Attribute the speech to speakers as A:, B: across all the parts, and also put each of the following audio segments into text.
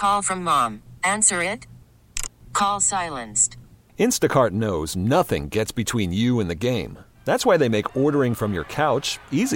A: Call from mom. Answer it. Call silenced.
B: Instacart knows nothing gets between you and the game. That's why they make ordering from your couch easy.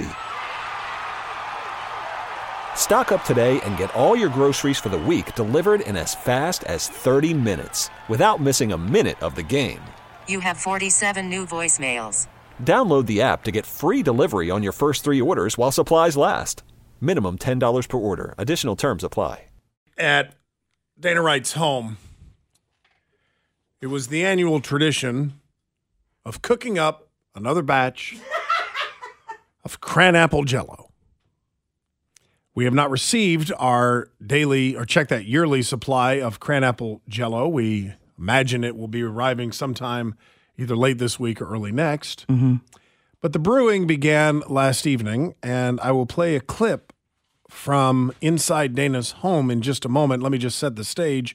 B: Stock up today and get all your groceries for the week delivered in as fast as 30 minutes without missing a minute of the game.
A: You have 47 new voicemails.
B: Download the app to get free delivery on your first 3 orders while supplies last. Minimum $10 per order. Additional terms apply.
C: At Dana Wright's home, it was the annual tradition of cooking up another batch of cran-apple Jell-O. We have not received our daily or check that yearly supply of cran-apple Jell-O. We imagine it will be arriving sometime either late this week or early next.
D: Mm-hmm.
C: But the brewing began last evening, and I will play a clip from inside Dana's home in just a moment. Let me just set the stage.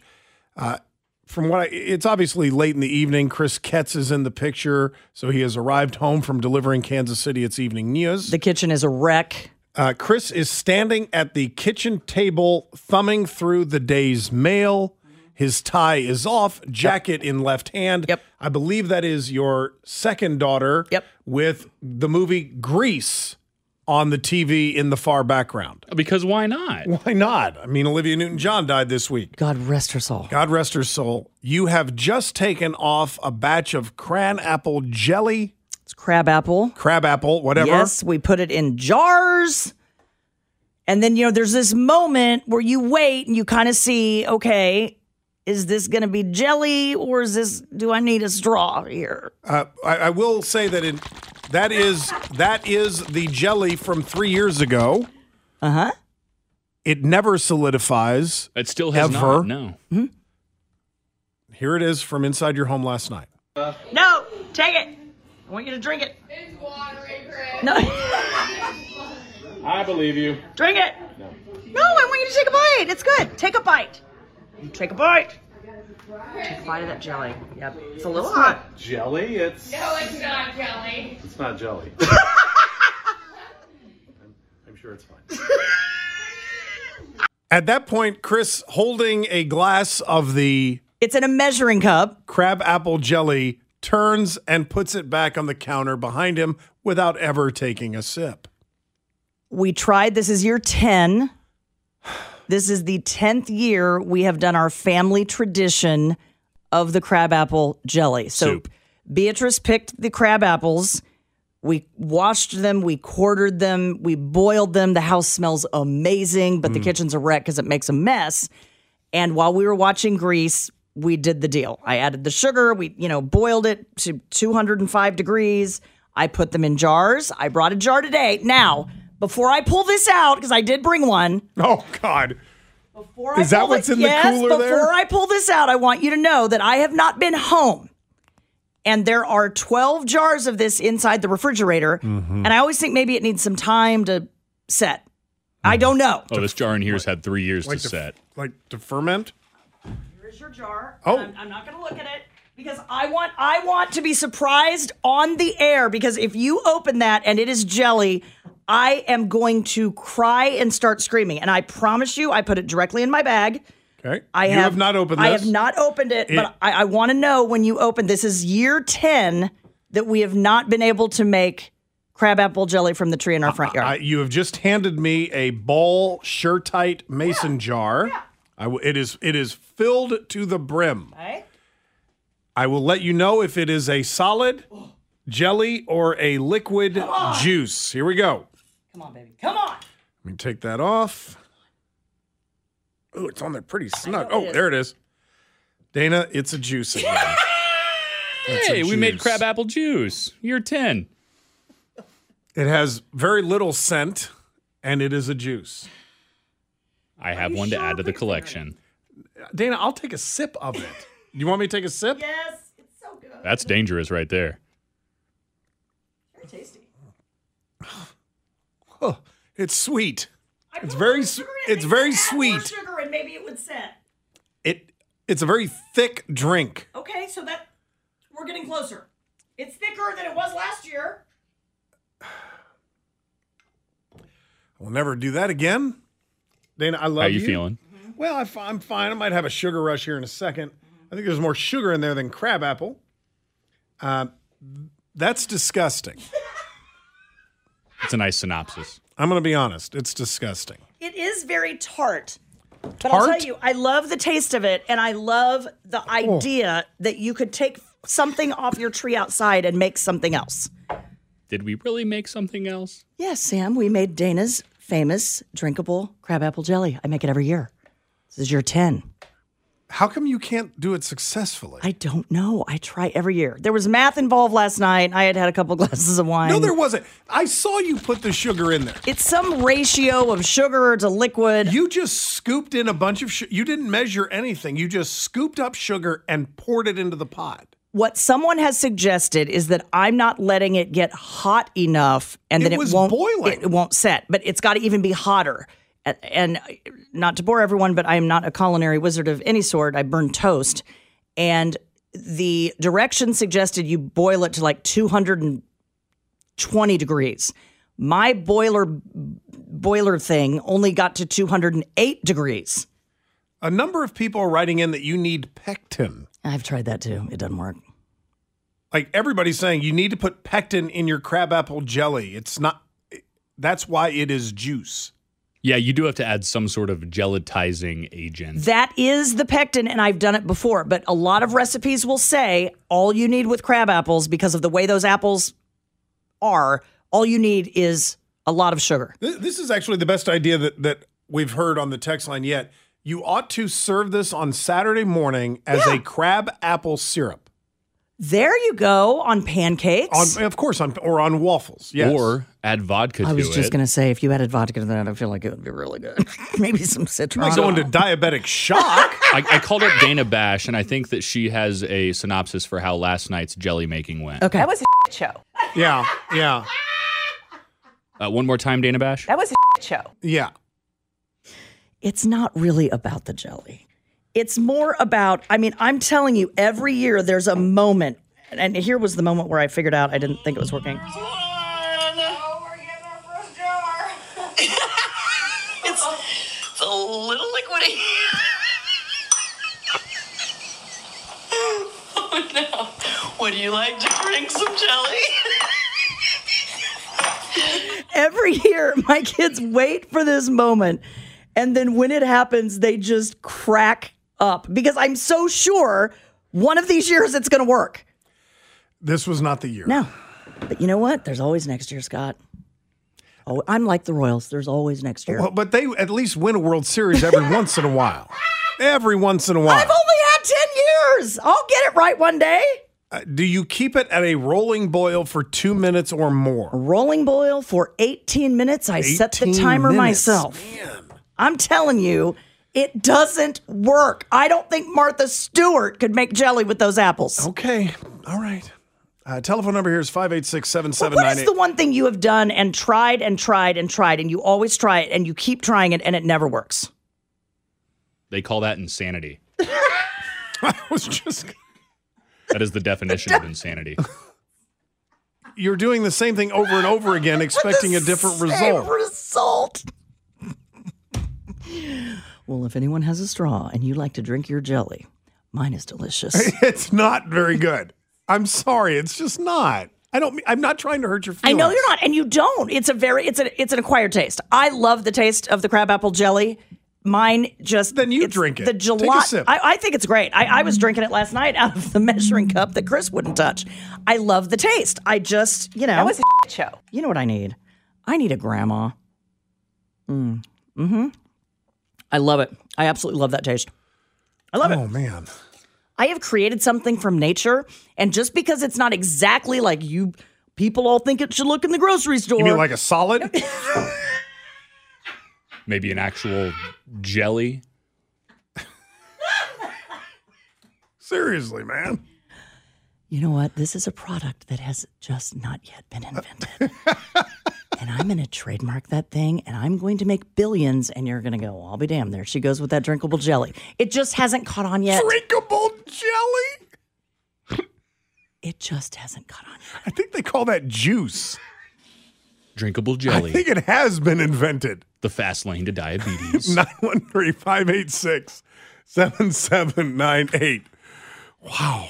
C: It's obviously late in the evening. Chris Ketz is in the picture, so he has arrived home from delivering Kansas City its evening news.
D: The kitchen is a wreck.
C: Chris is standing at the kitchen table, thumbing through the day's mail. His tie is off, jacket in left hand.
D: Yep.
C: I believe that is your second daughter.
D: Yep.
C: With the movie Grease on the TV in the far background.
E: Because why not?
C: Why not? I mean, Olivia Newton-John died this week.
D: God rest her soul.
C: God rest her soul. You have just taken off a batch of cran-apple jelly.
D: It's crab apple,
C: whatever.
D: Yes, we put it in jars. And then, there's this moment where you wait and you kind of see, okay, is this going to be jelly or do I need a straw here?
C: I will say that that is the jelly from 3 years ago.
D: Uh-huh.
C: It never solidifies.
E: It still has
C: ever.
E: not, no.
D: Mm-hmm.
C: Here it is from inside your home last night.
D: No, take it. I want you to drink it.
F: It's watery, Chris.
D: No.
E: I believe you.
D: Drink it. No, I want you to take a bite. It's good. Take a bite. Take a bite. Take a bite of that jelly. Yep. It's a little hot.
G: Jelly?
F: No, it's not jelly.
G: It's not jelly. I'm sure it's fine.
C: At that point, Chris, holding a glass of the
D: It's in a measuring cup.
C: crab apple jelly, turns and puts it back on the counter behind him without ever taking a sip.
D: We tried. This is year 10. This is the 10th year we have done our family tradition of the crab apple jelly. So
E: Soup.
D: Beatrice picked the crab apples. We washed them. We quartered them. We boiled them. The house smells amazing, but the kitchen's a wreck because it makes a mess. And while we were watching Grease, we did the deal. I added the sugar. We, boiled it to 205 degrees. I put them in jars. I brought a jar today. Now, before I pull this out, because I did bring one.
C: Oh, God.
D: Before
C: Is that what's in the cooler there?
D: Before I pull this out, I want you to know that I have not been home. And there are 12 jars of this inside the refrigerator.
C: Mm-hmm.
D: And I always think maybe it needs some time to set. I don't know.
E: Oh, this jar in here's had 3 years to
C: to
E: set.
C: Like to ferment?
D: Here's your jar.
C: Oh.
D: I'm not going to look at it because I want to be surprised on the air, because if you open that and it is jelly, I am going to cry and start screaming. And I promise you, I put it directly in my bag.
C: Okay.
D: I
C: You have not opened this?
D: I have not opened it, but I want to know when you open. This is year 10 that we have not been able to make crab apple jelly from the tree in our front yard.
C: You have just handed me a Ball Sure-Tight mason jar. Yeah. It is filled to the brim.
D: Okay.
C: I will let you know if it is a solid jelly or a liquid juice. Here we go.
D: Come on, baby. Come on.
C: Let me take that off. Oh, it's on there pretty snug.
D: know it
C: Oh,
D: is.
C: there it is. Dana, it's a juice again. It's a
E: Hey, we made
C: juice.
E: crab apple juice. Year 10.
C: It has very little scent, and it is a juice.
E: I have one to add to the collection.
C: Dana, I'll take a sip of it. Do you want me to take a sip?
D: Yes, it's so good.
E: That's dangerous right there.
D: Very tasty.
C: Oh, it's sweet.
D: I
C: It's
D: put
C: very
D: more
C: s-
D: sugar in it.
C: it's
D: Maybe
C: very
D: add more
C: sweet.
D: sugar and maybe it would set.
C: It's a very thick drink.
D: Okay, so that we're getting closer. It's thicker than it was last year.
C: We'll never do that again. Dana, I love you.
E: How you feeling?
C: Well, I'm fine. I might have a sugar rush here in a second. I think there's more sugar in there than crabapple. That's disgusting.
E: It's a nice synopsis.
C: I'm going to be honest. It's disgusting.
D: It is very tart. But I'll tell you, I love the taste of it, and I love the idea that you could take something off your tree outside and make something else.
E: Did we really make something else?
D: Yes, Sam, we made Dana's famous drinkable crabapple jelly. I make it every year. This is year 10.
C: How come you can't do it successfully?
D: I don't know. I try every year. There was math involved last night. I had a couple glasses of wine.
C: No, there wasn't. I saw you put the sugar in there.
D: It's some ratio of sugar to liquid.
C: You just scooped in a bunch of sugar. You didn't measure anything. You just scooped up sugar and poured it into the pot.
D: What someone has suggested is that I'm not letting it get hot enough and then it
C: was
D: won't
C: boiling.
D: It won't set, but it's got to even be hotter. And not to bore everyone, but I am not a culinary wizard of any sort. I burn toast. And the directions suggested you boil it to like 220 degrees. My boiler thing only got to 208 degrees.
C: A number of people are writing in that you need pectin.
D: I've tried that too. It doesn't work.
C: Like everybody's saying, you need to put pectin in your crabapple jelly. It's not, that's why it is juice.
E: Yeah, you do have to add some sort of gelatizing agent.
D: That is the pectin, and I've done it before. But a lot of recipes will say all you need with crab apples, because of the way those apples are, all you need is a lot of sugar.
C: This is actually the best idea that we've heard on the text line yet. You ought to serve this on Saturday morning as a crab apple syrup.
D: There you go, on pancakes.
C: Of course, or on waffles. Yes.
E: Or add vodka to it.
D: I was just going to say, if you added vodka to that, I feel like it would be really good. Maybe some citron.
C: Like going to diabetic shock.
E: I called up Dana Bash, and I think that she has a synopsis for how last night's jelly making went.
D: Okay.
H: That was a show.
C: Yeah.
E: One more time, Dana Bash.
H: That was a show.
C: Yeah.
D: It's not really about the jelly. It's more about, I'm telling you, every year there's a moment, and here was the moment where I figured out I didn't think it was working.
F: Oh, we're getting our first jar.
I: It's a little liquidy. Oh no. Would you like to drink some jelly?
D: Every year, my kids wait for this moment, and then when it happens, they just crack up because I'm so sure one of these years it's going to work.
C: This was not the year.
D: No. But you know what? There's always next year, Scott. Oh, I'm like the Royals. There's always next year.
C: Well, but they at least win a World Series every once in a while. Every once in a while.
D: I've only had 10 years. I'll get it right one day.
C: Do you keep it at a rolling boil for 2 minutes or more?
D: Rolling boil for 18 minutes. I set the timer myself.
C: Man.
D: I'm telling you, it doesn't work. I don't think Martha Stewart could make jelly with those apples.
C: Okay. All right. Telephone number here is 586-7798.
D: What is the one thing you have done and tried and tried and tried, and you always try it and you keep trying it and it never works?
E: They call that insanity.
C: I was just...
E: That is the definition of insanity.
C: You're doing the same thing over and over again, expecting a different result.
D: Well, if anyone has a straw and you like to drink your jelly, mine is delicious.
C: It's not very good. I'm sorry, it's just not. I'm not trying to hurt your feelings.
D: I know you're not, and you don't. It's an acquired taste. I love the taste of the crabapple jelly. Mine just...
C: Then you drink it.
D: The
C: Take a
D: gelato.
C: sip.
D: I think it's great. I was drinking it last night out of the measuring cup that Chris wouldn't touch. I love the taste. I just,
H: That was a show.
D: You know what I need? I need a grandma. Mm-hmm. I love it. I absolutely love that taste. I love it.
C: Oh, man.
D: I have created something from nature, and just because it's not exactly like you people all think it should look in the grocery store.
C: You mean like a solid?
E: Maybe an actual jelly.
C: Seriously, man.
D: You know what? This is a product that has just not yet been invented. And I'm going to trademark that thing, and I'm going to make billions, and you're going to go, I'll be damned. There she goes with that drinkable jelly. It just hasn't caught on yet.
C: Drinkable jelly?
D: It just hasn't caught on yet.
C: I think they call that juice.
E: drinkable jelly.
C: I think it has been invented.
E: The fast lane to diabetes.
C: 913-586-7798. Wow.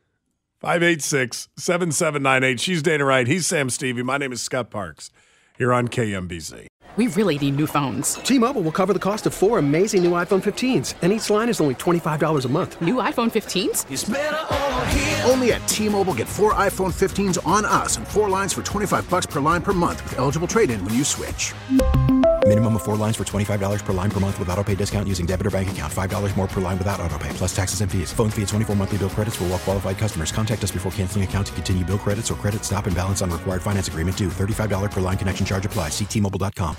C: 586-7798. She's Dana Wright. He's Sam Stevie. My name is Scott Parks here on KMBZ.
J: We really need new phones.
K: T-Mobile will cover the cost of 4 amazing new iPhone 15s, and each line is only $25 a month.
J: New iPhone 15s?
L: It's better over here. Only at T-Mobile, get 4 iPhone 15s on us and 4 lines for $25 per line per month with eligible trade-in when you switch.
M: Minimum of 4 lines for $25 per line per month with autopay discount using debit or bank account. $5 more per line without autopay, plus taxes and fees. Phone fee at 24 monthly bill credits for well-qualified customers. Contact us before canceling account to continue bill credits or credit stop and balance on required finance agreement due. $35 per line connection charge applies. See T-Mobile.com.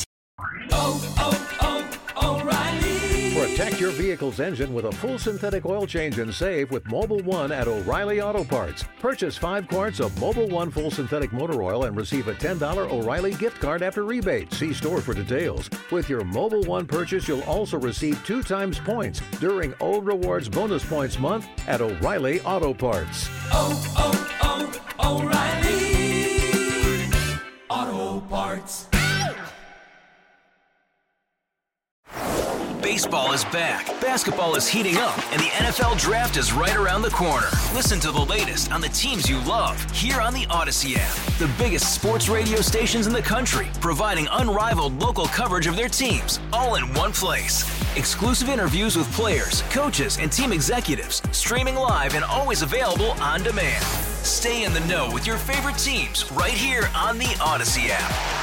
N: O'Reilly. Protect your vehicle's engine with a full synthetic oil change and save with Mobil 1 at O'Reilly Auto Parts. Purchase 5 quarts of Mobil 1 full synthetic motor oil and receive a $10 O'Reilly gift card after rebate. See store for details. With your Mobil 1 purchase, you'll also receive 2 times points during O Rewards Bonus Points Month at O'Reilly Auto Parts.
I: O'Reilly Auto Parts.
O: Baseball is back, basketball is heating up, and the NFL Draft is right around the corner. Listen to the latest on the teams you love here on the Odyssey app. The biggest sports radio stations in the country, providing unrivaled local coverage of their teams, all in one place. Exclusive interviews with players, coaches, and team executives, streaming live and always available on demand. Stay in the know with your favorite teams right here on the Odyssey app.